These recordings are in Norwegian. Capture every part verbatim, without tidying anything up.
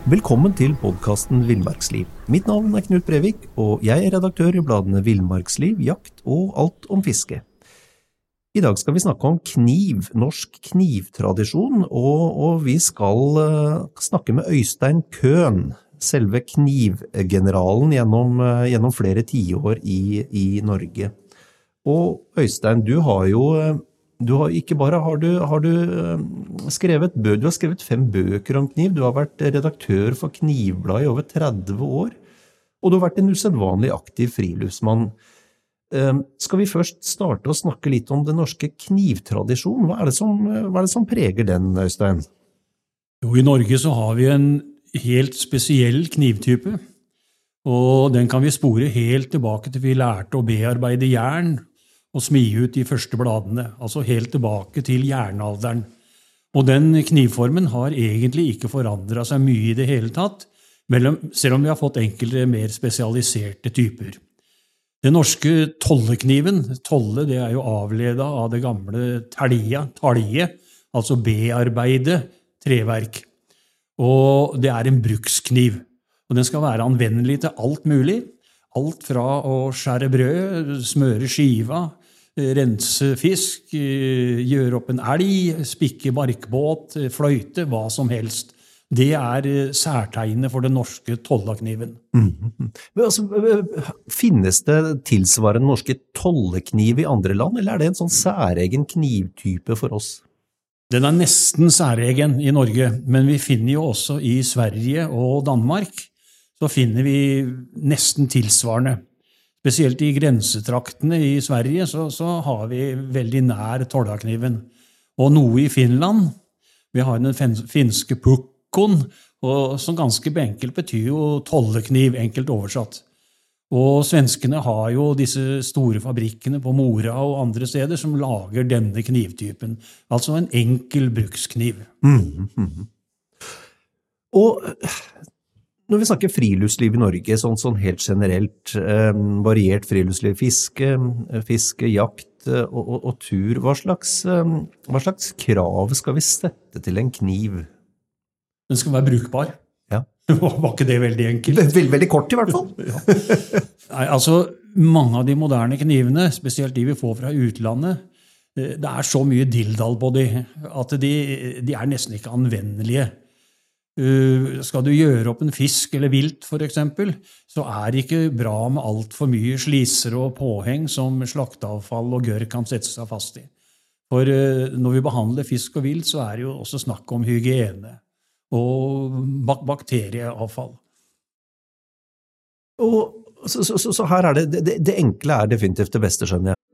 Velkommen til podcasten Villmarksliv. Mitt navn er Knut Brevik, og jeg er redaktør i bladene Villmarksliv, Jakt og Alt om fiske. I dag skal vi snakke om kniv, norsk knivtradisjon, og, og vi skal uh, snakke med Øystein Køhn, selve knivgeneralen gjennom, uh, gjennom flere tiår i, i Norge. Og Øystein, du har jo... Uh, Du har ikke bare har du, har du skrevet bø, du har skrevet fem bøker om kniv, du har vært redaktør for Knivbladet i over tretti år, og du har vært en usedvanlig aktiv friluftsmann. Skal vi først starte å snakke litt om den norske knivtradisjonen? Hva er det som, hva er det som preger den, Øystein? Jo, i Norge så har vi en helt spesiell knivtype, og den kan vi spore helt tilbake til vi lærte å bearbeide jern, og smie ut de første bladene, altså helt tilbake til jernalderen. Og den knivformen har egentlig ikke forandret seg mye i det hele tatt, selv om vi har fått enkelte mer spesialiserte typer. Den norske tollekniven, tolle det er jo avledet av det gamle talja, talje, altså bearbeide treverk. Og det er en brukskniv, og den skal være anvendelig til alt mulig. Alt fra å skjære brød, smøre skiva, rense fisk, gjøre opp en elg, spikke barkbåt, fløyte, hva som helst. Det er særtegnet for den norske tollekniven. Mm-hmm. Men altså, finnes det tilsvarende norske tollekniv i andre land, eller er det en sånn særegen knivtype for oss? Den er nesten særegen i Norge, men vi finner jo også i Sverige og Danmark, så finner vi nesten tilsvarende. Spesielt i grensetraktene i Sverige så, så har vi veldig nær tollekniven. Og noe i Finland, vi har den finske pukkon, og som ganske enkelt betyr jo tollekniv, enkelt oversatt. Og svenskene har jo disse store fabrikkene på Mora og andre steder som lager denne knivtypen. Altså en enkel brukskniv. Mm-hmm. Og... Når vi snakker friluftsliv i Norge, sånn, sånn helt generelt, eh, variert friluftsliv, fiske, fiske, jakt og, og, og tur, hva slags, eh, hva slags krav skal vi sette til en kniv? Den skal være brukbar. Ja. Var ikke det veldig enkelt? Veldig, veldig kort i hvert fall. Ja. Nei, altså, mange av de moderne knivene, spesielt de vi får fra utlandet, det er så mye dildal på de, at de, de er nesten ikke anvendelige. Uh, skal du gjøre opp en fisk eller vilt for eksempel, så er det ikke bra med alt for mye sliser og påheng som slakteavfall og gørr kan sette seg fast i. For uh, når vi behandler fisk og vilt, så er det jo også snakk om hygiene og bak bakterieavfall. Og så, så, så, så her er det, det, det enkle er definitivt det beste, skjønner jeg.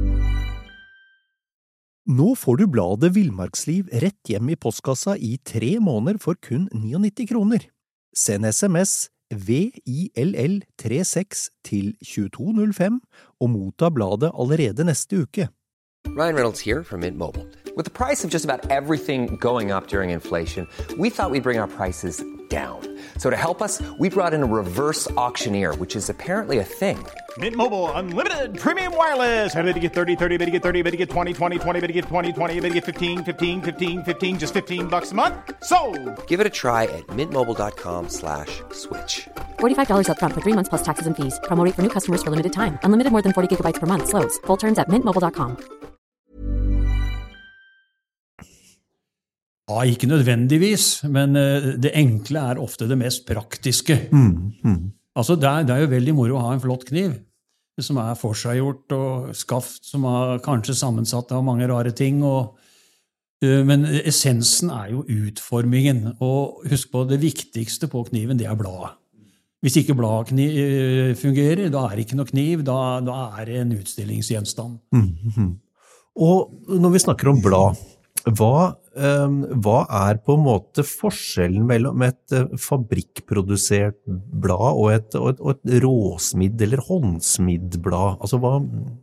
Nå får du bladet Villmarksliv rett hjem i postkassa i tre måneder for kun nittini kroner. Send sms V I L L tre seks til to to null fem og motta bladet allerede neste uke. Ryan Reynolds here from Mint Mobile. With the price of just about everything going up during inflation, we thought we'd bring our prices down. So to help us, we brought in a reverse auctioneer, which is apparently a thing. Mint Mobile Unlimited Premium Wireless. How to get thirty, thirty, how to get thirty, how to get twenty, twenty, twenty, how to get twenty, twenty, how to get fifteen, fifteen, fifteen, fifteen, just fifteen bucks a month? Sold! Give it a try at mintmobile.com slash switch. forty-five dollars up front for three months plus taxes and fees. Promo rate for new customers for limited time. Unlimited more than forty gigabytes per month. Slows full terms at mint mobile dot com. Ja, ikke nødvendigvis, men det enkle er ofte det mest praktiske. Mm, mm. Altså, det er, det er jo veldig moro å ha en flott kniv, som er forseggjort og skaft, som er kanskje sammensatt av mange rare ting. Og, uh, men essensen er jo utformingen, og husk på, det viktigste på kniven, det er bladet. Hvis ikke bladet fungerer, da er det ikke noe kniv, da, da er det en utstillingsgjenstand. Mm, mm. Og når vi snakker om blad, hva, um, hva er på en måte forskjellen mellom et uh, fabrikkprodusert blad og et, og et, og et råsmidd eller håndsmidd blad? Altså hva...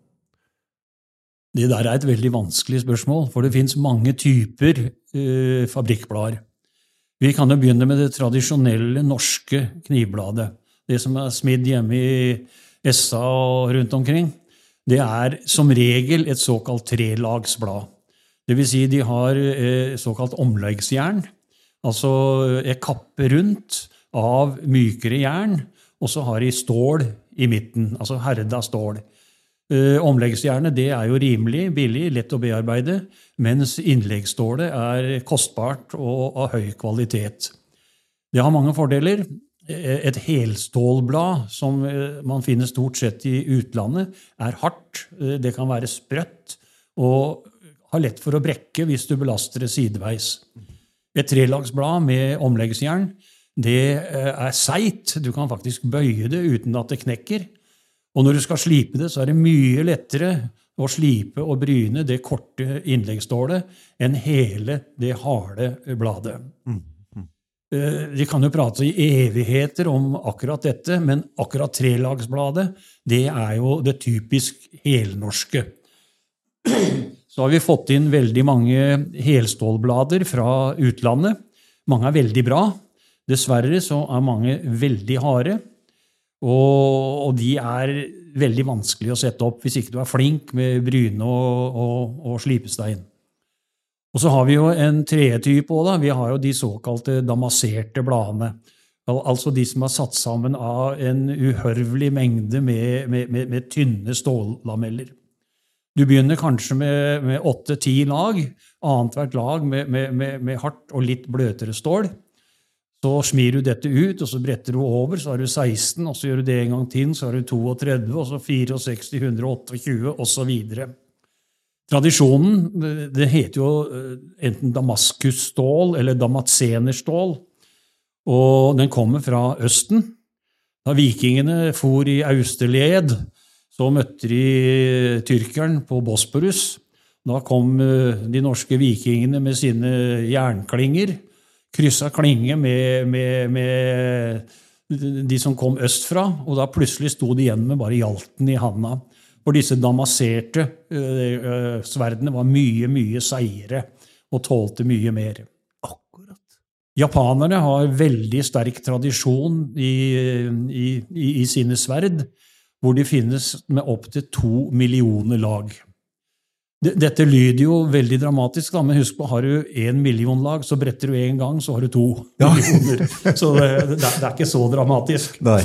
Det der er et veldig vanskelig spørsmål, for det finnes mange typer uh, fabrikkblader. Vi kan jo begynne med det tradisjonelle norske knivbladet, det som er smidd hjemme i Essa og rundt omkring. Det er som regel et såkalt trelagsblad. Det vil si de har eh, såkalt omleggsjern, Altså et kappe rundt av mykere jern, og så har de stål i midten, altså herda stål. Eh, omleggsjernet det er jo rimelig, billig, lett å bearbeide, mens innleggsstålet er kostbart og av høy kvalitet. Det har mange fordeler. Et helstålblad, som man finner stort sett i utlandet, er hardt, det kan være sprøtt, og har lett for å brekke hvis du belaster det sideveis. Et trelagsblad med omleggsjern, det er seit, du kan faktisk bøye det uten at det knekker. Og når du skal slipe det, så er det mye lettere å slipe og bryne det korte innleggsstålet enn hele det harde bladet. Mm. Vi kan jo prate i evigheter om akkurat dette, men akkurat trelagsbladet, det er jo det typisk helnorske. Så har vi fått inn veldig mange helstålblader fra utlandet. Mange er veldig bra. Dessverre så er mange veldig harde, og, og de er veldig vanskelig å sette opp hvis ikke du er flink med bryne og, og, og slipestein. Og så har vi jo en tredje type også da. Vi har jo de såkalte damaserte bladene. Altså de som er satt sammen av en uhørvelig mengde med, med, med, med tynne stållameller. Du begynner kanskje med, med åtte-ti lag, annet hvert lag med, med, med, med hardt og litt bløtere stål. Så smir du dette ut, og så bretter du over, så har du seksten, og så gjør du det en gang til, så har du trettito, og så sekstifire, ett hundre tjueåtte, og så videre. Tradisjonen, det heter jo enten damaskusstål eller damascenerstål, og den kommer fra Østen. Da vikingene for i Austerled, så møtte de tyrkeren på Bosporus. Da kom de norske vikingene med sine jernklinger, krysset klinge med, med, med de som kom østfra, og da plutselig stod de igjen med bare hjalten i handa. For disse damaserte uh, sverdene var mye, mye seire og tålte mye mer. Akkurat. Japanerne har veldig sterk tradisjon i, i, i, i sine sverd, hvor de finnes med opp til to millioner lag. Dette lyder jo veldig dramatisk, da, men husk på, har du en million lag, så bretter du en gang, så har du to ja. millioner. Så det, det er ikke så dramatisk. Nei.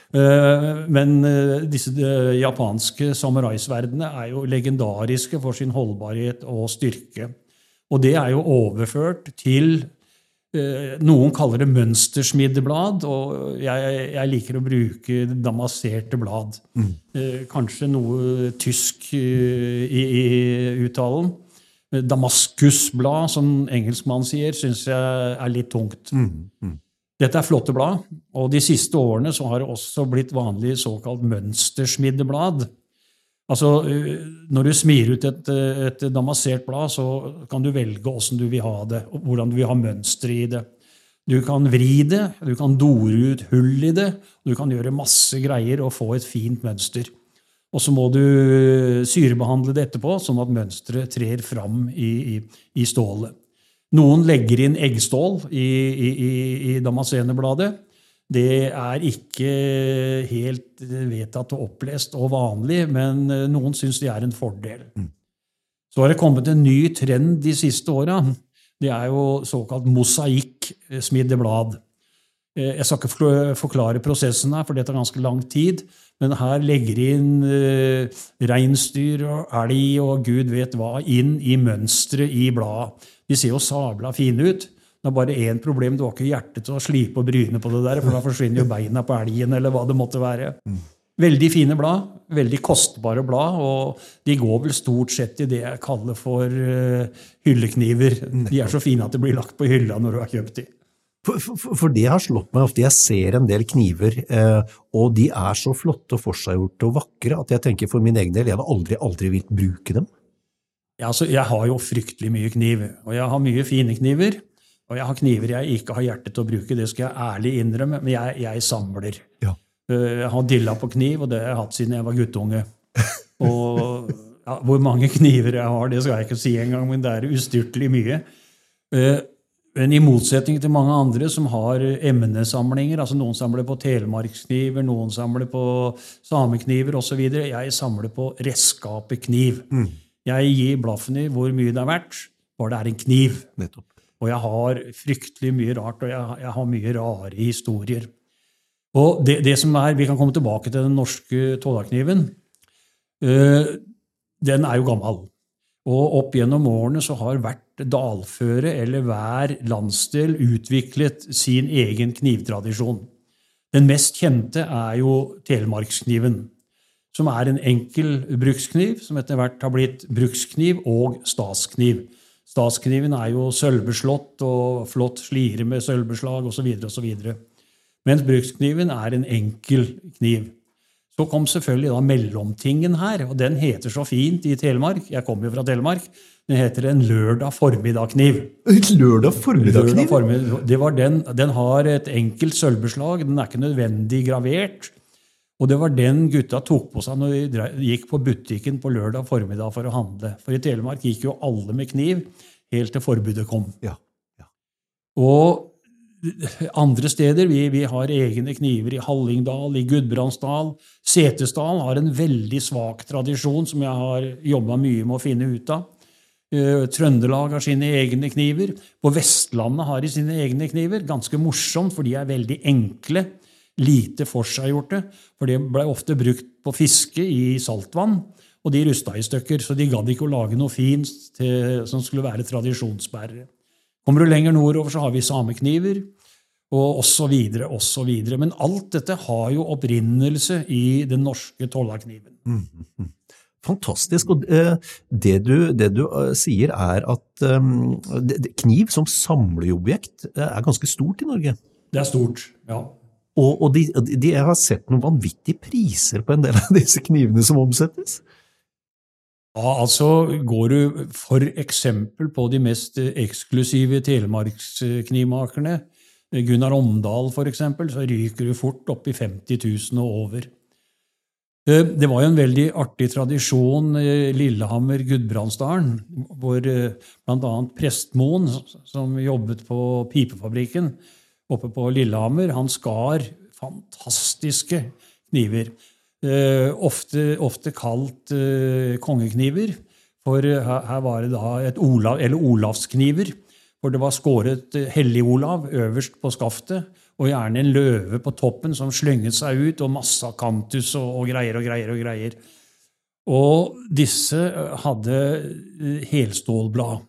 Men disse japanske samuraisverdene er jo legendariske for sin holdbarhet og styrke. Og det er jo overført til, noen kaller det mønstersmiddeblad, og jeg, jeg liker å bruke damaserte blad. Mm. Kanskje noe tysk i, i uttalen. Damaskusblad, som engelskmann sier, synes jeg er litt tungt. Mm. Mm. Dette er flotte blad, og de siste årene så har det også blitt vanlig såkalt mønstersmiddeblad. Altså, når du smir ut et, et damasert blad, så kan du velge hvordan du vil ha det, og hvordan du vil ha mønster i det. Du kan vri det, du kan dore ut hull i det, og du kan gjøre masse greier og få et fint mønster. Og så må du syrebehandle det etterpå, sånn at mønstret trer fram i, i, i stålet. Noen legger inn eggstål i, i, i damascenebladet. Det er ikke helt vedtatt og opplest og vanlig, men noen synes det er en fordel. Mm. Så har det kommet en ny trend de siste årene. Det er jo såkalt mosaikksmidde blad. Jeg skal ikke forklare prosessen her, for det tar ganske lang tid, men her legger inn reinsdyr og elg og Gud vet hva inn i mønstre i bladet. De ser jo sabla fine ut. Det er bare en problem, du har ikke hjertet til å slipe og bryne på det der, for da forsvinner jo beina på elgen, eller hva det måtte være. Mm. Veldig fine blad, veldig kostbare blad, og de går vel stort sett i det jeg kaller for uh, hyllekniver. De er så fine at det blir lagt på hylla når du har kjøpt de. For, for, for det har slått meg ofte, jeg ser en del kniver, eh, og de er så flotte og forseggjorte og vakre, at jeg tenker for min egen del, jeg har aldri, aldri vilt bruke dem. Ja, altså, jeg har jo fryktelig mye kniv, og jeg har mye fine kniver, og jeg har kniver jeg ikke har hjertet til å bruke, det skal jeg ærlig innrømme, men jeg, jeg samler. Ja. Jeg har dilla på kniv, og det har jeg hatt siden jeg var guttunge. Og ja, hvor mange kniver jeg har, det skal jeg ikke si engang, men det er ustyrtelig mye. Men i motsetning til mange andre som har emnesamlinger, altså noen samler på telemarkskniver, noen samler på samekniver og så videre, jeg samler på redskapekniv. Mm. Jeg gir blaffen i hvor mye det er verdt, bare det er en kniv. Nettopp. og jeg har fryktelig mye rart, og jeg, jeg har mye rare historier. Og det, det som er, vi kan komme tilbake til den norske tollarkniven, uh, den er jo gammel. Og opp gjennom årene så har hvert dalføre eller hver landsdel utviklet sin egen knivtradisjon. Den mest kjente er jo telemarkskniven, som er en enkel brukskniv, som etter hvert har blitt brukskniv og statskniv. Statskniven er jo sølvbeslått og flott slire med sølvbeslag og så videre og så videre. Mens brukskniven er en enkel kniv. Så kom selvfølgelig da mellomtingen her, og den heter så fint i Telemark, jeg kommer jo fra Telemark, den heter en lørdag formiddag-kniv. Lørdag formiddag-kniv? Lørdag formiddag, det var den, den har et enkelt sølvbeslag, den er ikke nødvendig gravert, og det var den gutta tok på seg når de gikk på butikken på lørdag formiddag for å handle. For i Telemark gikk jo alle med kniv, helt til forbudet kom. Ja, ja. Og andre steder, vi, vi har egne kniver i Hallingdal, i Gudbrandsdal. Setesdal har en veldig svak tradisjon som jeg har jobbet mye med å finne ut av. Trøndelag har sine egne kniver. På Vestlandet har de sine egne kniver. Ganske morsomt, for de er veldig enkle, lite forseggjorte, for det ble ofte brukt på fiske i saltvann, og de rustet i stykker, så de gadd ikke å lage noe fint til, som skulle være tradisjonsbærere. Kommer du lenger nordover, så har vi samekniver, og så videre, og så videre. Men alt dette har jo opprinnelse i den norske tollarkniven. Mm-hmm. Fantastisk, og uh, det du, det du uh, sier er at um, det, det, kniv som samleobjekt uh, er ganske stort i Norge. Det er stort, ja. Og, og de, de jeg har sett noen vanvittige priser på en del av disse knivene som omsettes. Ja, altså går du for eksempel på de mest eksklusive telemarksknivmakerne, Gunnar Omdal for eksempel, så ryker du fort opp i femti tusen og over. Det var jo en veldig artig tradisjon i Lillehammer, Gudbrandsdalen, hvor blant annet Prestmoen, som jobbet på pipefabrikken oppe på Lillehammer, han skar fantastiske kniver. Uh, ofte, ofte kalt uh, kongekniver, for uh, her, her var det da et Olav, eller Olavskniver, for det var skåret uh, Hellig Olav øverst på skaftet, og gjerne en løve på toppen som slynget seg ut, og masse kantus og, og greier og greier og greier. Og disse uh, hadde uh, helstålblad,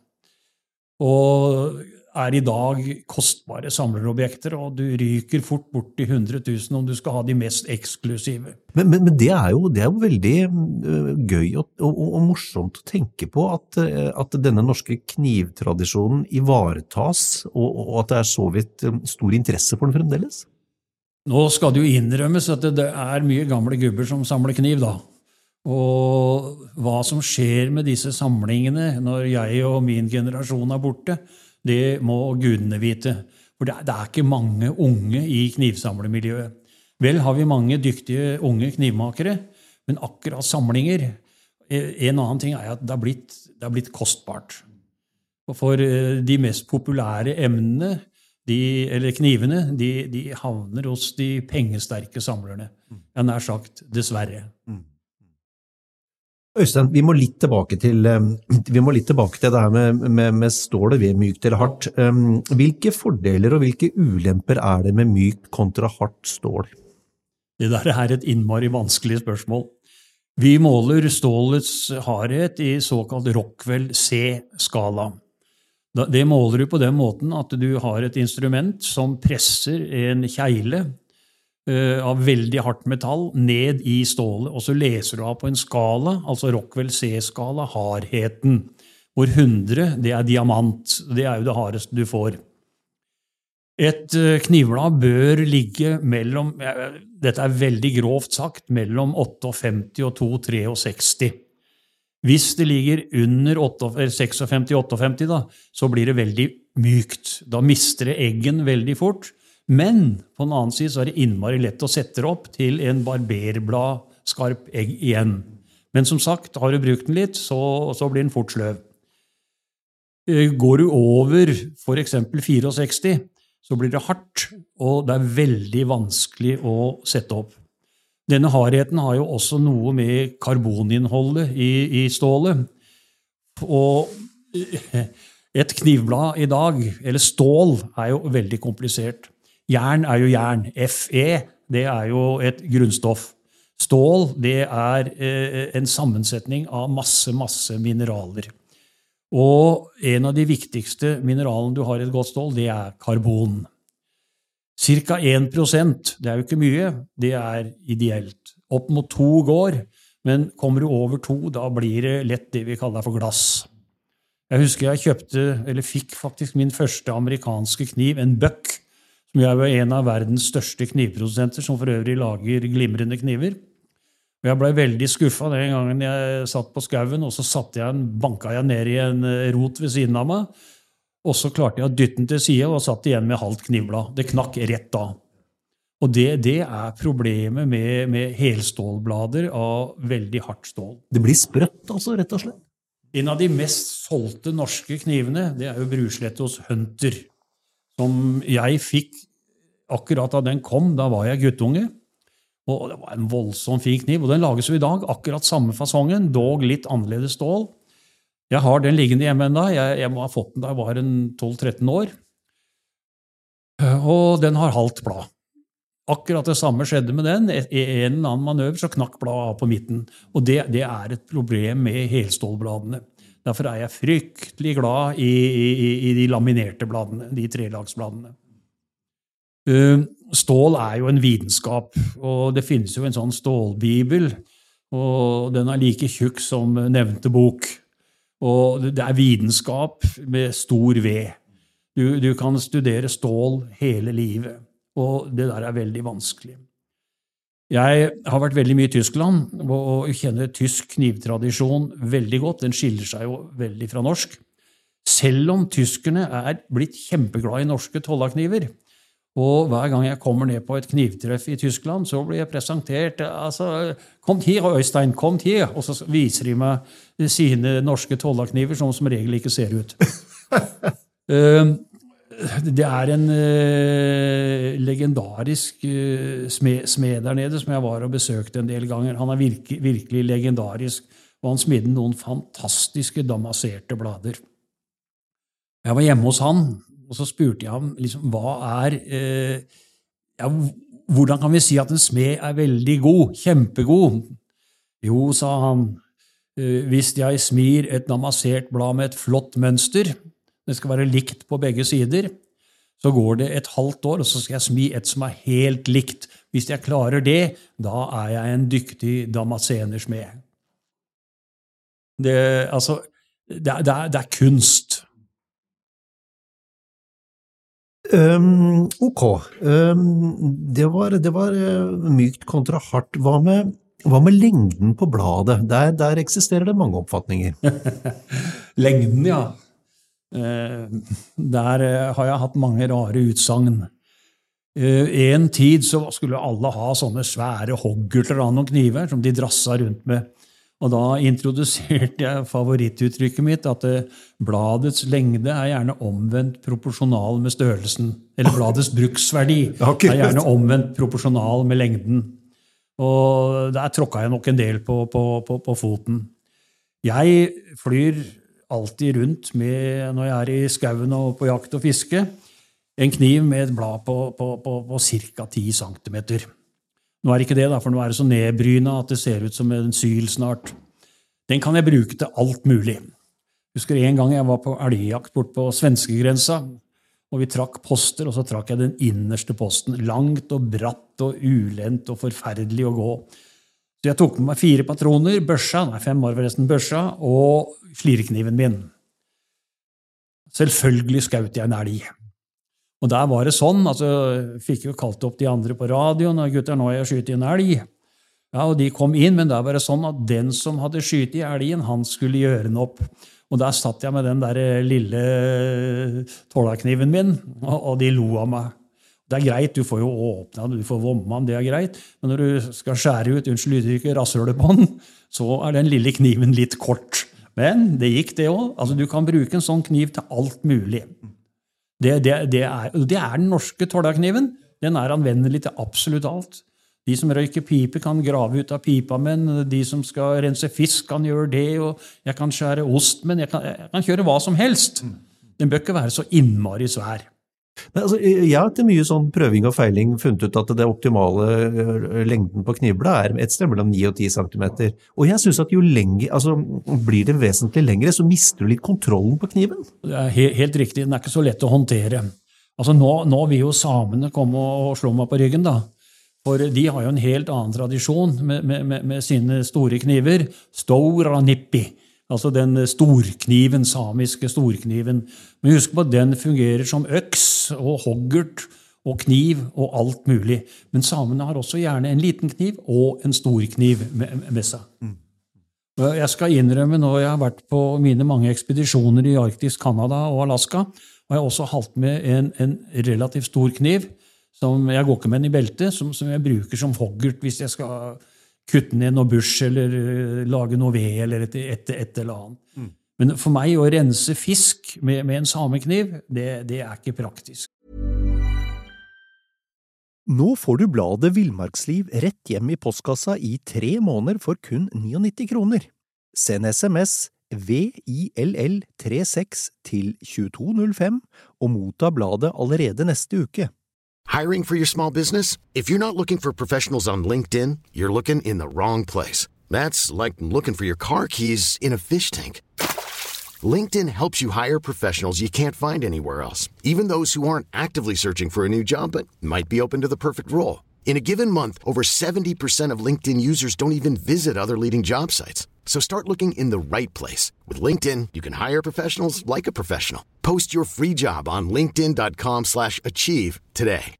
og er i dag kostbare samlerobjekter, og du ryker fort bort i hundre tusen om du skal ha de mest eksklusive. Men, men, men det, er jo, det er jo veldig uh, gøy og, og, og morsomt å tenke på at, uh, at denne norske knivtradisjonen ivaretas, og, og at det er så vidt um, stor interesse for den fremdeles. Nå skal det jo innrømmes at det, det er mye gamle gubber som samler kniv da. Og hva som skjer med disse samlingene når jeg og min generasjon er borte, det må gudene vite, for det er, det er ikke mange unge i knivsamlermiljøet. Vel har vi mange dyktige unge knivmakere, men akkurat samlinger, en annen ting er at det har blitt, det har blitt kostbart. Og for de mest populære emnene, de, eller knivene, de, de havner hos de pengesterke samlerne. Jeg har nær sagt, dessverre. Mm. Øystein, vi må litt tilbake til, vi må litt tilbake til det her med, med, med stålet, ved mykt eller hardt. Hvilke fordeler og hvilke ulemper er det med mykt kontra hardt stål? Det der er et innmari vanskelig spørsmål. Vi måler stålets hardhet i såkalt Rockwell C-skala. Det måler du på den måten at du har et instrument som presser en kjeile av veldig hardt metall ned i stålet, og så leser du av på en skala, altså Rockwell C-skala, hardheten, hvor hundre, det er diamant, det er jo det hardeste du får. Et knivblad bør ligge mellom, dette er veldig grovt sagt, mellom femtiåtte og to komma sekstitre. Hvis det ligger under femtiseks femtiseks da, så blir det veldig mykt. Da mister det eggen veldig fort, men på den annen side så er det innmari lett å sette det opp til en barberblad skarp egg igjen. Men som sagt, har du brukt den litt, så, så blir den fort sløv. Går du over for eksempel sekstifire, så blir det hardt, og det er veldig vanskelig å sette opp. Denne hardheten har jo også noe med karboninnholdet i, i stålet. Og Et knivblad i dag, eller stål, er jo veldig komplisert. Jern er jo jern. Fe, det er jo et grunnstoff. Stål, det er eh, en sammensetning av masse, masse mineraler. Og en av de viktigste mineralene du har i et godt stål, det er karbon. Cirka en prosent, det er jo ikke mye, det er ideelt. Opp mot to går, men kommer du over to, da blir det lett det vi kaller for glass. Jeg husker jeg kjøpte, eller fikk faktisk min første amerikanske kniv, en Buck, som er jo en av verdens største knivprodusenter, som for øvrig lager glimrende kniver. Og jeg ble veldig skuffet den gangen jeg satt på skauen, og så satt jeg, banka jeg ned i en rot ved siden av meg, og så klarte jeg å dytte den til siden, og satt igjen med halvt knivblad. Det knakk rett da. Og det, det er problemet med, med helstålblader av veldig hardt stål. Det blir sprøtt, altså, rett og slett. En av de mest solgte norske knivene, det er jo Bruslett hos Hunter, som jeg fikk akkurat da den kom, da var jeg guttunge, og det var en voldsom fin kniv, og den lages jo i dag, akkurat samme fasongen, dog litt annerledes stål. Jeg har den liggende hjemme enda, jeg, jeg må ha fått den da jeg var en tolv tretten år, og den har halvt blad. Akkurat det samme skjedde med den, i en eller annen manøver så knakk bladet av på midten, og det, det er et problem med helstålbladene. Derfor er jeg fryktelig glad i, i, i de laminerte bladene, de trelagsbladene. Stål er jo en vitenskap, og det finnes jo en sånn stålbibel, og den er like tjukk som nevnte bok. Og det er vitenskap med stor V. Du, du kan studere stål hele livet, og det der er veldig vanskelig. Jeg har vært veldig mye i Tyskland, og kjenner tysk knivtradisjon veldig godt. Den skiller seg jo veldig fra norsk. Selv om tyskerne er blitt kjempeglade i norske tollakniver, og hver gang jeg kommer ned på et knivtreff i Tyskland, så blir jeg presentert, altså, kom her, Øystein, kom her, og så viser de meg sine norske tollakniver, som som regel ikke ser ut. Det er en legendarisk smed der nede, som jeg var og besøkte en del ganger. Han er virkelig, virkelig legendarisk, og han smidde noen fantastiske damaserte blader. Jeg var hjemme hos han, og så spurte jeg ham, liksom, hva er, eh, ja, hvordan kan vi si at en smed er veldig god, kjempegod? Jo, sa han, eh, hvis jeg smir et damasert blad med et flott mønster, det skal være likt på begge sider, så går det et halvt år, og så skal jeg smi et som er helt likt. Hvis jeg klarer det, da er jeg en dyktig damasenersmed. Det, altså, det, det, er, det er kunst. Um, ok, um, det var, det var uh, mykt kontra hardt. Hva med, hva med lengden på bladet? Der, der eksisterer det mange oppfatninger. Lengden, ja. Uh, der uh, har jeg hatt mange rare utsagn. Uh, en tid så skulle alle ha sånne svære hoggerter av noen kniver som de drassa rundt med. Og da introduserte jeg favorittuttrykket mitt, at bladets lengde er gjerne omvendt proporsjonal med størrelsen, eller bladets bruksverdi er gjerne omvendt proporsjonal med lengden. Og der tråkket jeg nok en del på, på, på, på foten. Jeg flyr alltid rundt med, når jeg er i skauen og på jakt og fiske, en kniv med et blad på, på, på, på cirka ti centimeter. Nå er det ikke det, da, for nå er det så nedbrynet at det ser ut som en syl snart. Den kan jeg bruke til alt mulig. Jeg husker en gang jeg var på elgjakt bort på svenskegrensa, og vi trakk poster, og så trakk jeg den innerste posten, langt og bratt og ulendt og forferdelig å gå. Så jeg tok med meg fire patroner, børsa, nei, fem var forresten børsa, og flirekniven min. Selvfølgelig skjøt jeg en elg. Og der var det sånn, altså, fikk jo kalt opp de andre på radioen, og gutter, nå har jeg skytt i en elg. Ja, og de kom inn, men der var det sånn at den som hadde skytt i elgen, han skulle gjøre den opp. Og der satt jeg med den der lille tålakniven min, og de lo av meg. Det er greit, du får jo åpne den, du får vomme den, det er greit, men når du skal skjære ut, unnskyld uttrykket, rasshølet på den, så er den lille kniven litt kort. Men det gikk det også. Altså, du kan bruke en sånn kniv til alt mulig. Det, det, det, er, det er den norske tålakniven. Den er anvendelig til absolutt alt. De som røyker pipe kan grave ut av pipa, men de som skal rense fisk kan gjøre det, og jeg kan skjære ost, men jeg kan, jeg kan kjøre hva som helst. Den bør ikke være så innmari svær. Men, altså, jeg har etter mye sånn prøving og feiling funnet ut at det optimale lengden på knivbladet er et sted mellom ni og ti centimeter. Og jeg synes at jo lenger, altså blir det vesentlig lengre, så mister du litt kontrollen på kniven. Det er helt, helt riktig, den er ikke så lett å håndtere. Altså nå, nå vil jo samene komme og slå meg på ryggen da. For de har jo en helt annen tradisjon med, med, med, med sine store kniver, stora nippi. Altså den storkniven, samiske storkniven. Men husk på at den fungerer som øks og hoggert og kniv og alt mulig. Men samene har også gjerne en liten kniv og en storkniv med, med seg. Mm. Jeg skal innrømme nå, jeg har vært på mine mange ekspedisjoner i Arktis, Kanada og Alaska, og jeg har også holdt med en, en relativt stor kniv, som jeg går ikke med den i beltet, som, som jeg bruker som hoggert hvis jeg skal kutte ned noe bush, eller lage noe ved, eller et, et, et eller annet. Mm. Men for meg å rense fisk med, med en samekniv, det, det er ikke praktisk. Nå får du bladet Villmarksliv rett hjem i postkassa i tre måneder for kun nittini kroner. Send sms V I L L trettiseks til tjueto null fem og motta bladet allerede neste uke. Hiring for your small business? If you're not looking for professionals on LinkedIn, you're looking in the wrong place. That's like looking for your car keys in a fish tank. LinkedIn helps you hire professionals you can't find anywhere else, even those who aren't actively searching for a new job but might be open to the perfect role. In a given month, over seventy percent of LinkedIn users don't even visit other leading job sites. So start looking in the right place. With LinkedIn, you can hire professionals like a professional. Post your free job on linkedin dot com slash achieve today.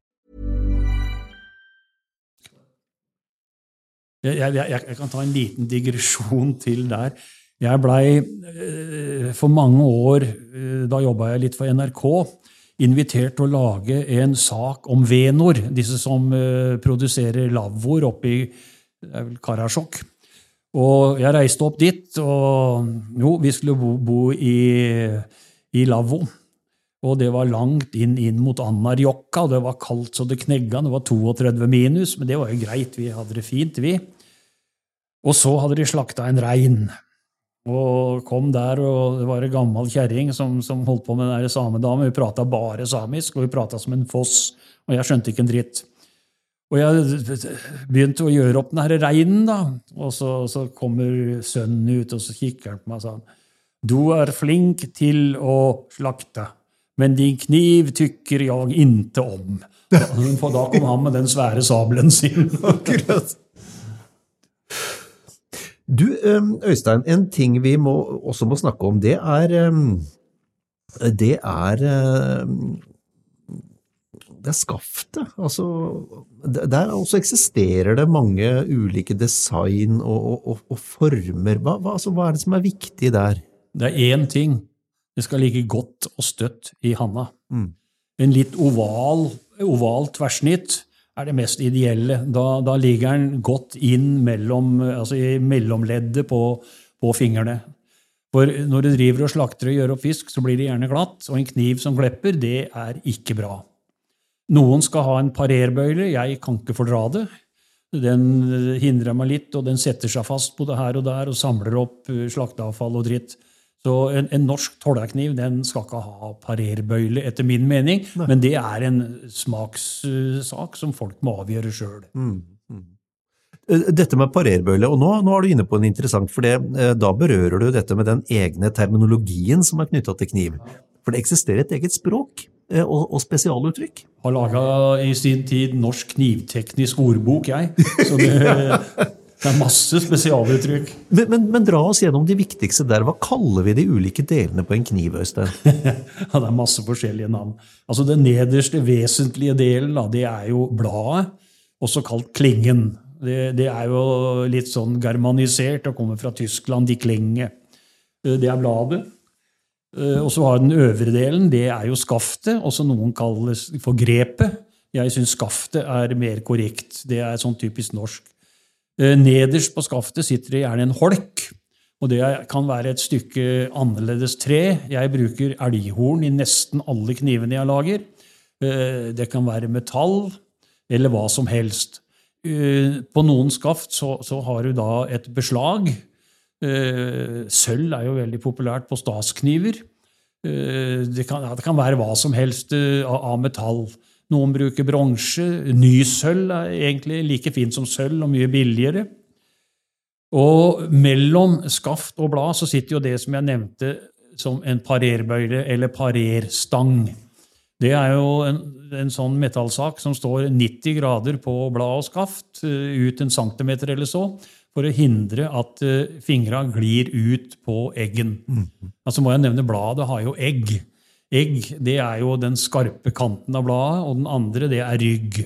Jeg, jeg, jeg kan ta en liten digresjon til der. Jeg blei for mange år, da jobbet jeg litt for N R K, invitert til å lage en sak om venor, disse som produserer lavvor oppe i Karasjok. Og jeg reiste opp dit, og jo, vi skulle bo, bo i, i lavvo. Og det var langt inn, inn mot Anarjokka, og det var kaldt så det knegga, det var trettito minus, men det var jo greit, vi hadde det fint, vi. Og så hadde de slakta en rein, og kom der, og det var en gammel kjerring som, som holdt på med den samedame. Vi pratet bare samisk, og vi pratet som en foss, og jeg skjønte ikke en dritt. Og jeg begynte å gjøre opp denne reinen, da, og så, så kommer sønnen ut, og så kikker han på meg og sa, «Du er flink til å slakte, men din kniv tykker jeg ikke om.» For da kom han med den svære sabelen sin. Akkurat. Du, Øystein, en ting vi må, også må snakke om, det er, det er, det er skaftet. Altså, der også eksisterer det mange ulike design og, og, og former. Hva, hva, altså, hva er det som er viktig der? Det er én ting. Det skal ligge godt og støtt i handa. Mm. En litt oval, oval tversnitt er det mest ideelle. Da, da ligger den godt inn mellom, altså i mellomleddet på, på fingrene. For når du driver og slakter og gjør opp fisk, så blir det gjerne glatt, og en kniv som klepper, det er ikke bra. Noen skal ha en parerbøyle, jeg kan ikke fordra det. Den hindrer meg litt, og den setter seg fast på det her og der, og samler opp slakteavfall og dritt. Så en, en norsk tollerkniv, den skal ikke ha parerbøyle etter min mening, Nei. Men det er en smakssak som folk må avgjøre selv. Mm, mm. Dette med parerbøyle, og nå, nå er du inne på en interessant, for det, da berører du dette med den egne terminologien som er knyttet til kniv. For det eksisterer et eget språk og, og spesialuttrykk. Har laget i sin tid norsk knivteknisk ordbok, jeg. Så det... Det er masse spesialuttrykk. Men, men, men dra oss gjennom de viktigste der. Hva kaller vi de ulike delene på en kniv, Øystein? Ja, det er masse forskjellige navn. Altså, den nederste vesentlige delen, da, det er jo bladet, også kalt klingen. Det, det er jo litt sånn germanisert og kommer fra Tyskland, de klinge. Det er bladet. Og så har den øvre delen, det er jo skaftet, også noen kalles for grepet. Jeg synes skaftet er mer korrekt. Det er sånn typisk norsk. Nederst på skaftet sitter det gjerne en holk, og det kan være et stykke annerledes tre. Jeg bruker elghorn i nesten alle knivene jeg lager. Det kan være metall, eller hva som helst. På noen skaft så, så har du da et beslag. Sølv er jo veldig populært på staskniver. Det kan, det kan være hva som helst av metall. Noen bruker bronse, nysølv er egentlig like fint som sølv og mye billigere. Og mellom skaft og blad så sitter jo det som jeg nevnte som en parerbøyle eller parerstang. Det er jo en, en sånn metallsak som står nitti grader på blad og skaft, ut en centimeter eller så, for å hindre at fingra glir ut på eggen. Mm. Altså må jeg nevne bladet har jo egg. Egg, det er jo den skarpe kanten av bladet, og den andre, det er rygg.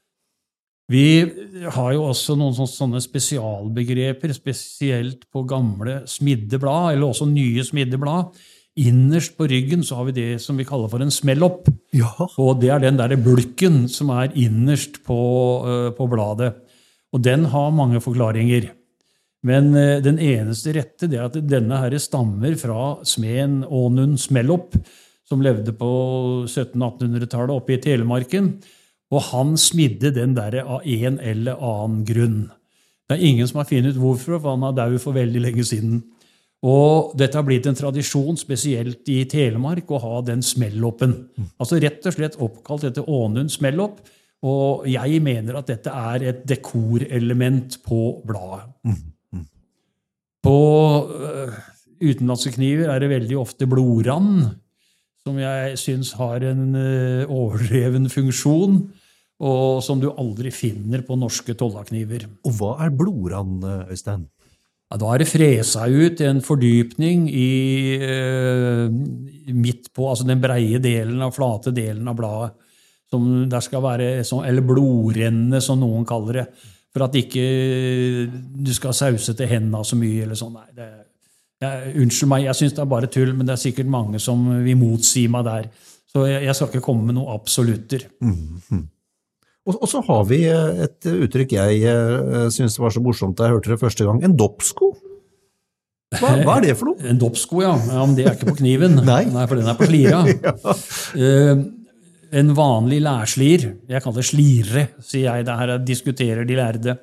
Vi har jo også noen sånne spesialbegreper, spesielt på gamle smidde blad, eller også nye smidde blad. Innerst på ryggen så har vi det som vi kaller for en smellopp. Ja. Og det er den der bulken som er innerst på, uh, på bladet. Og den har mange forklaringer. Men uh, den eneste rette det er at denne her stammer fra smeden Ånund Smellopp, som levde på sytten-attenhundretallet oppe i Telemarken, og han smidde den der av en eller annen grunn. Det er ingen som har funnet ut hvorfor, for han har dødd for veldig lenge siden. Og dette har blitt en tradisjon, spesielt i Telemark, å ha den smelloppen. Mm. Altså rett og slett oppkalt etter Ånund Smellopp, og jeg mener at dette er et dekorelement på bladet. Mm. Mm. På uh, utenlandske kniver er det veldig ofte blodrand, som jeg synes har en uh, overdreven funksjon, og som du aldri finner på norske tollakniver. Og hva er blodrand, Øystein? Ja, da er det fresa ut en fordypning i uh, midt på, altså den breie delen av flate delen av bladet, som der skal være, eller blodrenne, som noen kaller det, for at ikke du skal sause til hendene så mye, eller sånn. Nei, det er Jeg, unnskyld meg, jeg synes det er bare tull, men det er sikkert mange som vil motsi meg der. Så jeg, jeg skal ikke komme med noen absolutter. Mm-hmm. Og, og så har vi et uttrykk jeg uh, synes var så morsomt da jeg hørte det første gang. En doppsko. Hva, hva er det for noe? En doppsko, ja. Ja, men det er ikke på kniven. Nei. Nei, for den er på slira. Ja. Uh, en vanlig lærslir, jeg kaller det slire, sier jeg. Det her diskuterer de lærde.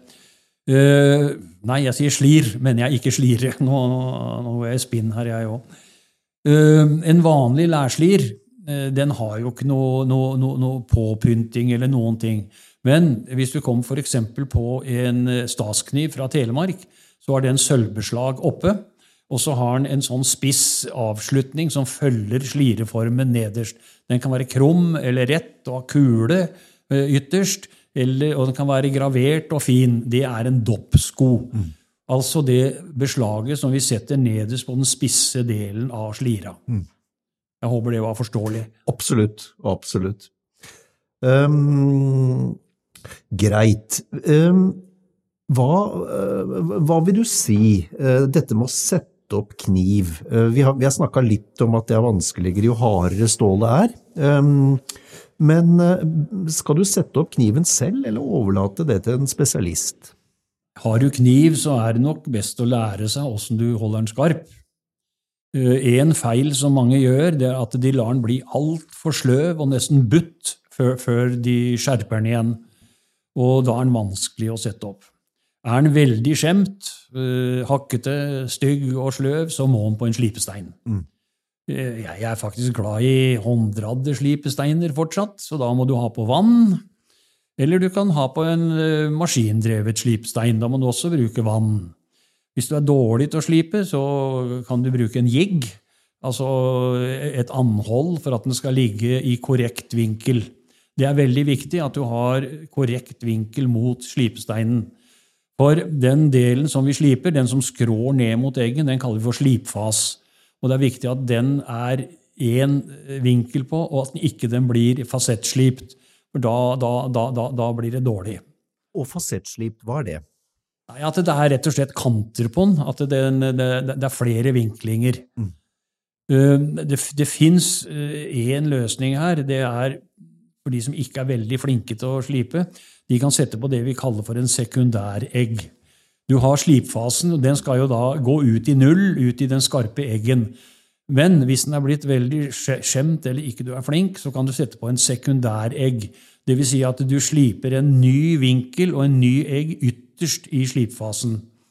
Uh, nei, jeg sier slir, men jeg ikke slire. Nå, nå er jeg spinn her, jeg også. Uh, en vanlig lærslir, uh, den har jo ikke noe, noe, noe, noe påpynting eller noen ting. Men hvis du kom for eksempel på en staskniv fra Telemark, så har den sølvbeslag oppe, og så har den en sånn spiss avslutning som følger slireformen nederst. Den kan være krum eller rett og ha kule uh, ytterst, Eller, og den kan være gravert og fin. Det er en doppsko. Mm. Altså det beslaget som vi setter nederst på den spisse delen av slira. Mm. Jeg håper det var forståelig. Absolutt, absolutt. Um, greit. Um, hva, uh, hva vil du si, uh, dette med å sette opp kniv? Uh, vi har, vi har snakket litt om at det er vanskeligere jo hardere stålet er. Um, Men skal du sette opp kniven selv, eller overlate det til en spesialist? Har du kniv, så er det nok best å lære seg hvordan du holder den skarp. En feil som mange gjør, det er at de lar den bli alt for sløv og nesten butt før, før de skjerper den igjen. Og da er den vanskelig å sette opp. Er den veldig skjemt, hakkete, stygg og sløv, så må den på en slipestein. Mm. Jeg er faktisk glad i håndradde slipesteiner fortsatt, så da må du ha på vann. Eller du kan ha på en maskindrevet slipstein, da må du også bruke vann. Hvis du er dårlig til å slipe, så kan du bruke en jigg, altså et anhold for at den skal ligge i korrekt vinkel. Det er veldig viktig at du har korrekt vinkel mot slipesteinen. For den delen som vi sliper, den som skrår ned mot eggen, den kaller vi for slipfas. Og det er viktig at den er en vinkel på, og at den ikke den blir fasettslipt, for da, da, da, da, da blir det dårlig. Og fasettslipt, hva er det? Nei, at det er rett og slett kanter på den, at det, det, det er flere vinklinger. Mm. Det, det finnes en løsning her, det er for de som ikke er veldig flinke til å slipe, de kan sette på det vi kaller for en sekundæregg. Du har slipfasen, og den skal jo da gå ut i null, ut i den skarpe eggen. Men hvis den er blitt veldig skjemt eller ikke du er flink, så kan du sette på en sekundæregg. Det vil si at du sliper en ny vinkel og en ny egg ytterst i slipfasen.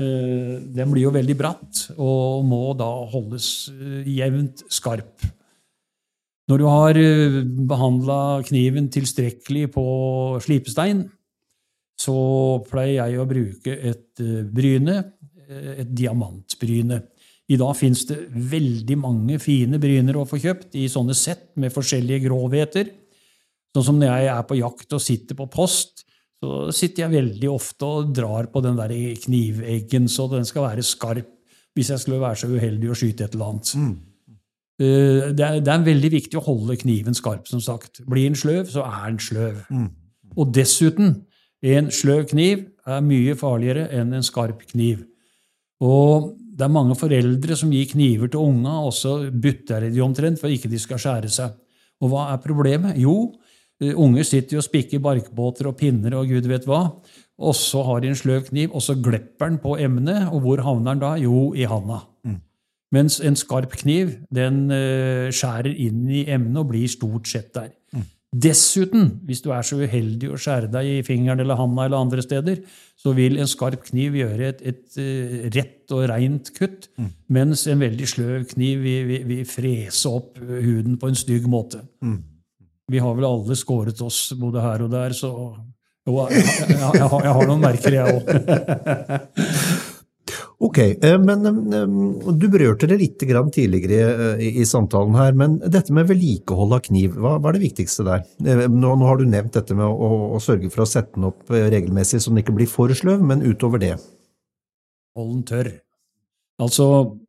Den blir jo veldig bratt, og må da holdes jevnt skarp. Når du har behandlet kniven tilstrekkelig på slipestein, så pleier jeg å bruke et bryne, et diamantbryne. I dag finnes det veldig mange fine bryner å få kjøpt i sånne sett med forskjellige grovheter. Sånn som når jeg er på jakt og sitter på post, så sitter jeg veldig ofte og drar på den der kniveggen, så den skal være skarp hvis jeg skulle være så uheldig å skyte et eller annet. Mm. Det er, det er veldig viktig å holde kniven skarp, som sagt. Blir den sløv, så er den sløv. Mm. Og dessuten, en sløv kniv er mye farligere enn en skarp kniv. Og det er mange foreldre som gir kniver til unga, og så bytter de omtrent for ikke de skal skjære seg. Og hva er problemet? Jo, unge sitter jo og spikker barkbåter og pinner og gud vet hva, og så har de en sløv kniv, og så glepper den på emnet, og hvor havner den da? Jo, i handa. Mm. Mens en skarp kniv, den skjærer inn i emnet og blir stort sett der. Mm. Dessuten, hvis du er så uheldig å skjære deg i fingeren eller handa eller andre steder, så vil en skarp kniv gjøre et, et, et rett og rent kutt, mm. mens en veldig sløv kniv vil, vil, vil frese opp huden på en stygg måte. Mm. Vi har vel alle skåret oss både her og der, så jo, jeg, jeg, jeg, jeg, har, jeg har noen merker, jeg også. Ok, men du berørte det litt grann tidligere i, i samtalen her, men dette med vedlikehold av kniv, hva, hva er det viktigste der? Nå, nå har du nevnt dette med å, å sørge for å sette den opp regelmessig, så den ikke blir for sløv, men utover det. Hold den tørr. Altså,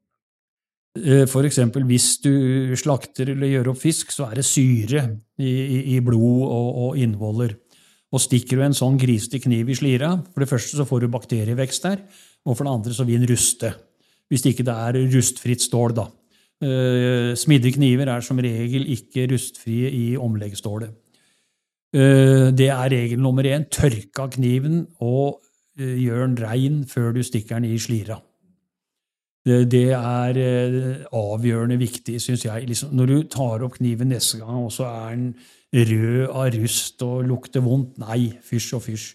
for eksempel hvis du slakter eller gjør opp fisk, så er det syre i, i, i blod og, og innvoller. Og stikker du en sånn grisete kniv i slira, for det første så får du bakterievekst der, og for det andre så vil den ruste, hvis det ikke er rustfritt stål da. Smidde kniver er som regel ikke rustfrie i omleggstålet. Det er regel nummer en, tørk av kniven og gjør den rein før du stikker den i slira. Det, det er avgjørende viktig, synes jeg. Liksom, når du tar opp kniven neste gang, og så er den rød av rust og lukter vondt, nei, fysj og fysj.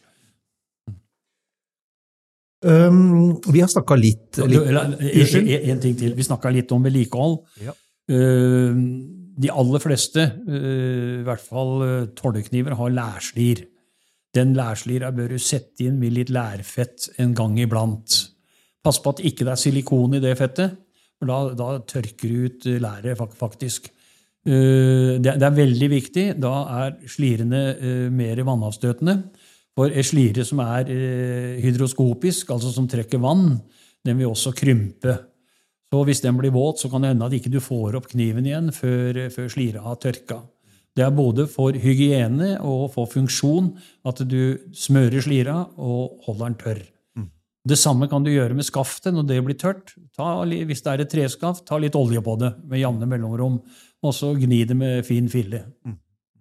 Um, vi har snakket litt... litt en, en, en ting til, vi snakket litt om vedlikehold. Ja. Uh, de aller fleste, uh, i hvert fall uh, tårnekniver, har lærslir. Den lærslira bør du sette inn med litt lærfett en gang iblant. Pass på at ikke det er silikon i det fettet, for da, da tørker du ut læret faktisk. Uh, det, det er veldig viktig, da er slirene uh, mer vannavstøtende. For en slire som er eh, hydroskopisk, altså som trekker vann, den vil også krympe. Så hvis den blir våt, så kan det hende at ikke du får opp kniven igjen før, før slira har tørka. Det er både for hygiene og for funksjon at du smører slira og holder den tørr. Mm. Det samme kan du gjøre med skaftet når det blir tørt. Ta, hvis det er et treskaft, ta litt olje på det med jevne mellomrom, og så gni det med fin fille. Mm.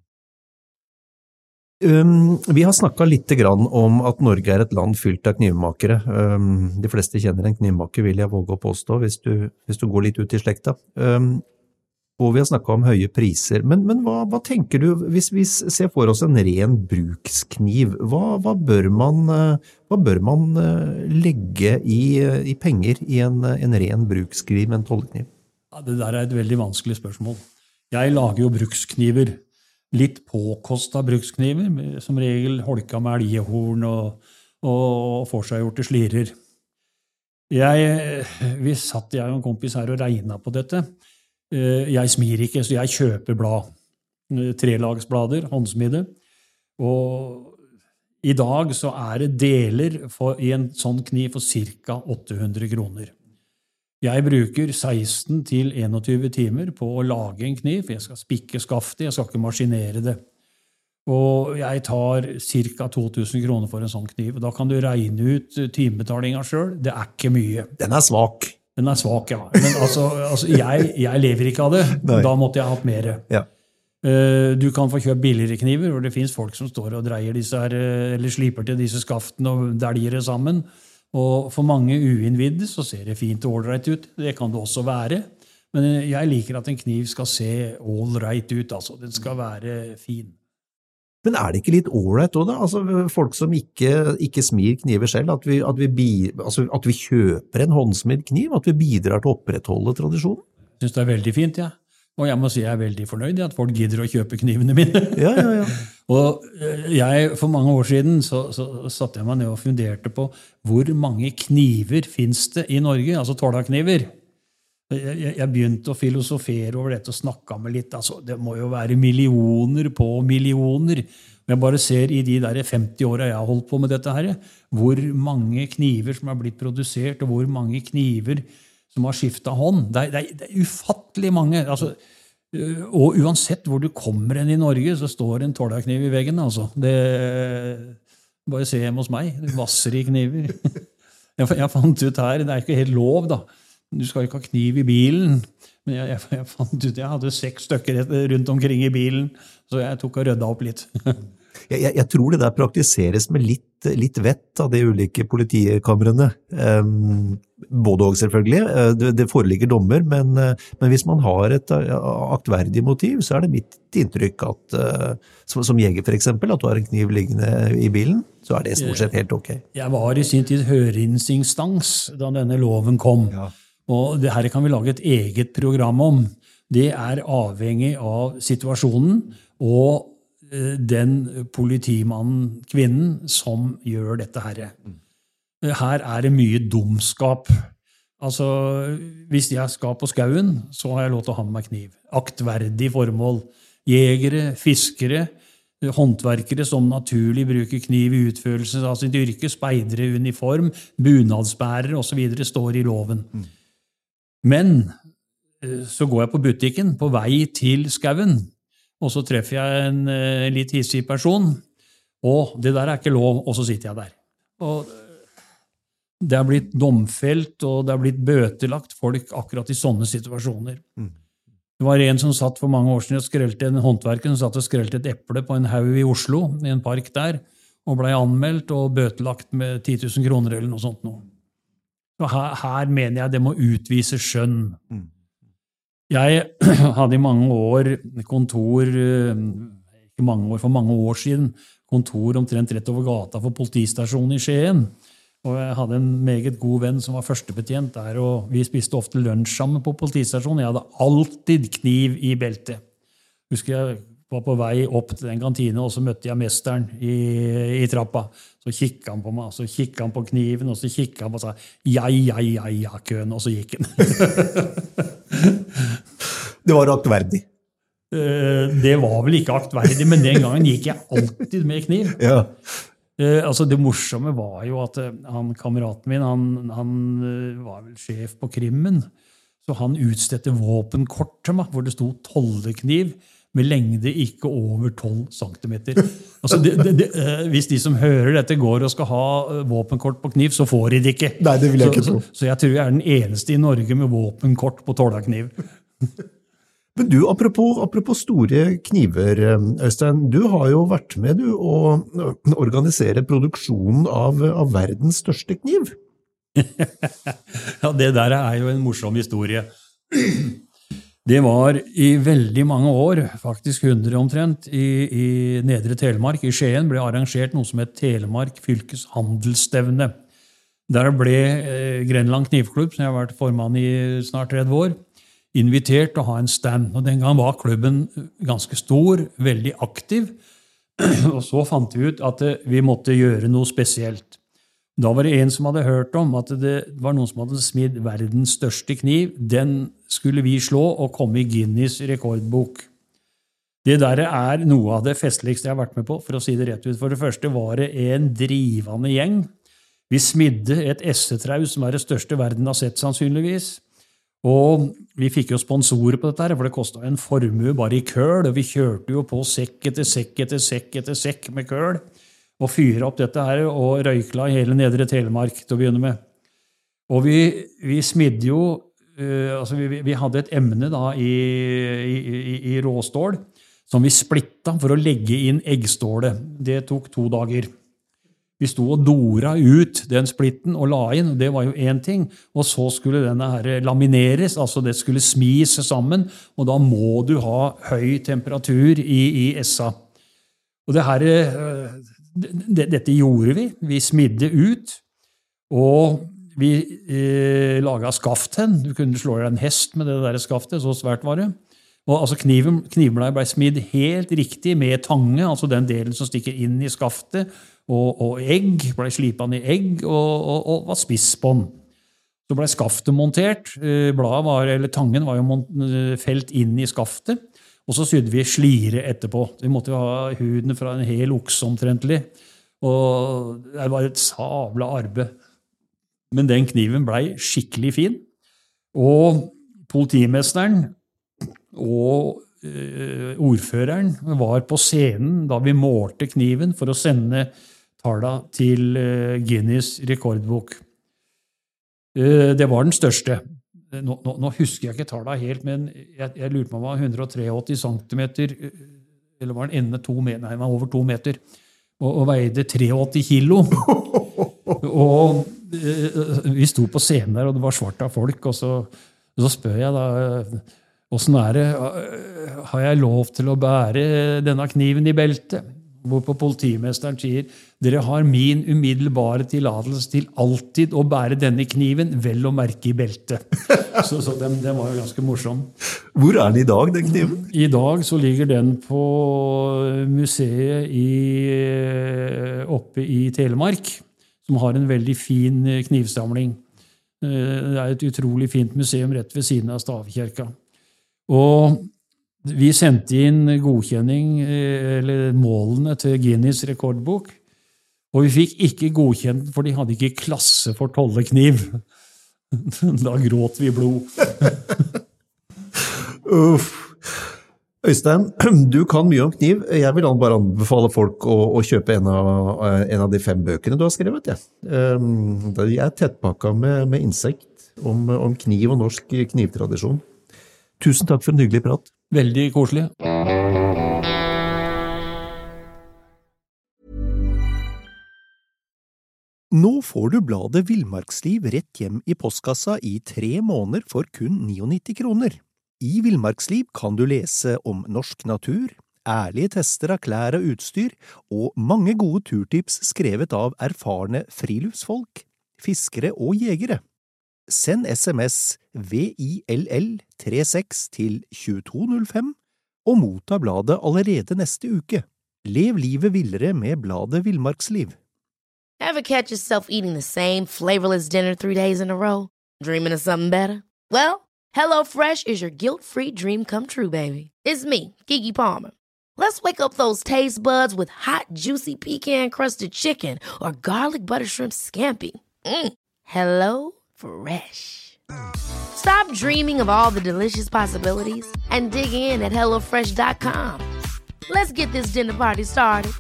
Um, vi har snakket litt grann om at Norge er et land fylt av knivmakere. Um, de fleste kjenner en knivmaker, vil jeg våge å påstå, hvis du, hvis du går litt ut i slekta. Um, og vi har snakket om høye priser. Men, men hva, hva tenker du, hvis vi ser for oss en ren brukskniv, hva, hva, bør, man, hva bør man legge i, i penger i en, en ren brukskniv, en tollekniv? Ja, det der er et veldig vanskelig spørsmål. Jeg lager jo brukskniver. Litt påkostet brukskniver, som regel holka med elghorn og, og forseggjorte slirer. Jeg, vi satt jeg og en kompis her og regnet på dette. Jeg smir ikke, så jeg kjøper blad. Trelagsblader, håndsmidde. Og i dag så er det deler for, i en sånn kniv for cirka åtte hundre kroner. Jeg bruker seksten til tjueen timer på å lage en kniv. Jeg skal spikke skaftet, jeg skal ikke maskinere det. Og jeg tar cirka to tusen kroner for en sånn kniv. Da kan du regne ut timebetalinga selv. Det er ikke mye. Den er svak. Den er svak, ja. Men altså, altså jeg, jeg lever ikke av det. Nei. Da måtte jeg hatt mer. Ja. Du kan få kjøpt billigere kniver, og det finnes folk som står og dreier disse her, eller sliper til disse skaftene og dæljer det sammen. Og for mange uinnvidde så ser det fint og all right ut. Det kan det også være. Men jeg liker at en kniv skal se all right ut. Altså. Den skal være fin. Men er det ikke litt ålreit også da? Altså, folk som ikke, ikke smir kniver selv, at vi, at, vi bi, altså, at vi kjøper en håndsmidd kniv, at vi bidrar til å opprettholde tradisjonen? Jeg synes det er veldig fint, ja. Og jeg må si jeg er veldig fornøyd i at folk gidder å kjøpe knivene mine. Ja, ja, ja. Og jeg, for mange år siden, så, så satte jeg meg ned og funderte på hvor mange kniver finnes det i Norge, altså tålakniver. Jeg, jeg begynte å filosofere over dette og snakka med litt, altså det må jo være millioner på millioner. Men jeg bare ser i de der femti åra jeg har holdt på med dette her, hvor mange kniver som har blitt produsert, og hvor mange kniver som har skiftet hånd. Det er, det er, det er ufattelig mange. Altså, og uansett hvor du kommer hen i Norge, så står en tålakniv i veggen. Altså. Det, bare se hjemme hos meg. Det vasser i kniver. Jeg, jeg fant ut her, det er ikke helt lov da. Du skal ikke ha kniv i bilen. Men jeg, jeg, jeg fant ut, jeg hadde seks stykker rundt omkring i bilen, så jeg tok og rødda opp litt. Jeg, jeg, jeg tror det der praktiseres med litt, litt vett av de ulike politikamrene. Um, både og selvfølgelig. Det, det foreligger dommer, men, men hvis man har et aktverdig motiv, så er det mitt inntrykk at, uh, som, som jeger for eksempel, at du har en kniv liggende i bilen, så er det stort sett helt ok. Jeg var i sin tid høringsinstans da denne loven kom. Ja. Og det her kan vi lage et eget program om. Det er avhengig av situasjonen og den politimannen, kvinnen, som gjør dette her. Her er det mye dumskap. Altså, hvis jeg skal på skauen, så har jeg lov til å ha med meg kniv. Aktverdig formål. Jegere, fiskere, håndverkere som naturlig bruker kniv i utførelse av sitt yrke, speidere, uniform, bunadsbærere og så videre står i loven. Mm. Men så går jeg på butikken på vei til skauen, og så treffer jeg en uh, litt hissig person, og det der er ikke lov, og så sitter jeg der. Og det er blitt domfelt, og det er blitt bøtelagt folk akkurat i sånne situasjoner. Mm. Det var en som satt for mange år siden og skrelte en håndverker, som satt og skrelte et eple på en haug i Oslo, i en park der, og ble anmeldt og bøtelagt med ti tusen kroner eller noe sånt nå. Så her, her mener jeg det må utvise skjønn. Mm. Jeg hadde i mange år kontor, ikke mange år, for mange år siden, kontor omtrent rett over gata for politistasjonen i Skien. Og jeg hadde en meget god venn som var førstebetjent der, og vi spiste ofte lunsj sammen på politistasjonen. Jeg hadde alltid kniv i beltet. Husker jeg var på vei opp til den kantine, og så møtte jeg mesteren i, i trappa. Så kikket han på meg, så kikket han på kniven, og så kikket han på og sa, ja, ja, ja, ja, køen, og så gikk han. Det var aktverdig. Det var vel ikke aktverdig, men den gangen gikk jeg alltid med kniv. Ja. Altså det morsomme var jo at han, kameraten min, han, han var vel sjef på krimmen, så han utstedte våpenkort til meg, hvor det stod tollekniv, med lengde ikke over tolv centimeter. Altså det, det, det, hvis de som hører dette går og skal ha våpenkort på kniv, så får de det ikke. Nei, det vil jeg ikke tro. Så, så, så jeg tror jeg er den eneste i Norge med våpenkort på tålakniv. Men du, apropos, apropos store kniver, Øystein, du har jo vært med du, å organisere produksjonen av, av verdens største kniv. Ja, det der er jo en morsom historie. Det var i veldig mange år, faktisk hundre omtrent, i, i Nedre Telemark, i Skien, ble arrangert noe som het Telemark fylkes handelsstevne. Der ble eh, Grenland Knivklubb, som jeg har vært formann i snart tretti år, invitert til å ha en stand. Og den gang var klubben ganske stor, veldig aktiv, og så fant vi ut at vi måtte gjøre noe spesielt. Da var det en som hadde hørt om at det var noen som hadde smidd verdens største kniv. Den skulle vi slå og komme i Guinness rekordbok. Det der er noe av det festligste jeg har vært med på, for å si det rett ut. For det første var det en drivende gjeng. Vi smidde et essetrau som er det største verden har sett sannsynligvis. Og vi fikk jo sponsorer på dette her, for det kostet en formue bare i køl, og vi kjørte jo på sekk etter sekk etter sekk etter sekk med køl, og fyre opp dette her, og røykla i hele Nedre Telemark til å begynne med. Og vi, vi smidde jo, uh, altså vi, vi hadde et emne da i, i, i råstål, som vi splitta for å legge inn eggstålet. Det tok to dager. Vi sto og dora ut den splitten og la inn, og det var jo en ting, og så skulle denne her lamineres, altså det skulle smis sammen, og da må du ha høy temperatur i, i essa. Og det her, det, dette gjorde vi. Vi smidde ut, og vi eh, laget skaften. Du kunne slå deg en hest med det der skaftet, så svært var det. Og altså kniven, knivbladet ble smidd helt riktig med tange, altså den delen som stikker inn i skaftet, og, og egg, ble slipet i egg, og, og, og var spiss på den. Så ble skaftet montert, bladet var, eller tangen var jo mont, felt inn i skaftet, og så sydde vi slire etterpå. Vi måtte jo ha huden fra en hel okse omtrentlig, og det var et sabla arbeid. Men den kniven ble skikkelig fin, og politimesteren og øh, ordføreren var på scenen da vi målte kniven for å sende tallene til øh, Guinness rekordbok. Uh, det var den største. Nå, nå, nå husker jeg ikke tallene helt, men jeg, jeg lurte på om det var hundre treogåtti centimeter, eller var den enda to meter, nei, den var over to meter, og, og veide treogåtti kilo. Og uh, vi sto på scenen der, og det var svart av folk, og så, og så spør jeg da, hvordan er det, har jeg lov til å bære denne kniven i beltet? Hvorpå politimesteren sier, dere har min umiddelbare tillatelse til alltid å bære denne kniven, vel å merke i beltet. Så, så den, den var jo ganske morsom. Hvor er den i dag, den kniven? I dag så ligger den på museet i, oppe i Telemark, som har en veldig fin knivsamling. Det er et utrolig fint museum rett ved siden av Stavkirka. Og vi sendte inn godkjenning, eller målene til Guinness rekordbok, og vi fikk ikke godkjent, for de hadde ikke klasse for tollekniv. Da gråt vi blod. Uff. Øystein, du kan mye om kniv. Jeg vil bare anbefale folk å, å kjøpe en av, en av de fem bøkene du har skrevet. Ja. De er tettpakket med, med innsikt om, om kniv og norsk knivtradisjon. Tusen takk for en hyggelig prat. Veldig koselig. Nå får du bladet Villmarksliv rett hjem i postkassa i tre måneder for kun nittini kroner. I Villmarksliv kan du lese om norsk natur, ærlige tester av klær og utstyr, og mange gode turtips skrevet av erfarne friluftsfolk, fiskere og jegere. Send sms V I L L trettiseks til tjueto null fem og motta bladet allerede neste uke. Lev livet villere med bladet Villmarksliv. Ever catch yourself eating the same flavorless dinner three days in a row? Dreaming of something better? Well, HelloFresh is your guilt-free dream come true, baby. It's me, Keke Palmer. Let's wake up those taste buds with hot, juicy pecan-crusted chicken or garlic butter shrimp scampi. Mm. Hello Fresh. Stop dreaming of all the delicious possibilities and dig in at hello fresh dot com. Let's get this dinner party started.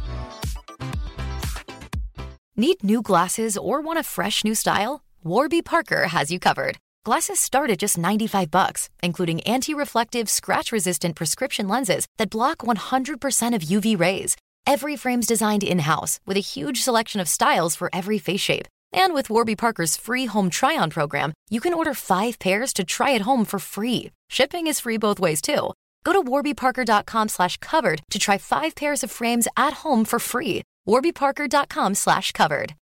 Need new glasses or want a fresh new style? Warby Parker has you covered. Glasses start at just ninety-five bucks, including anti-reflective, scratch-resistant prescription lenses that block one hundred percent of U V rays. Every frame's designed in-house with a huge selection of styles for every face shape. And with Warby Parker's free home try-on program, you can order five pairs to try at home for free. Shipping is free both ways, too. Go to warby parker dot com slash covered to try five pairs of frames at home for free. warby parker dot com slash covered.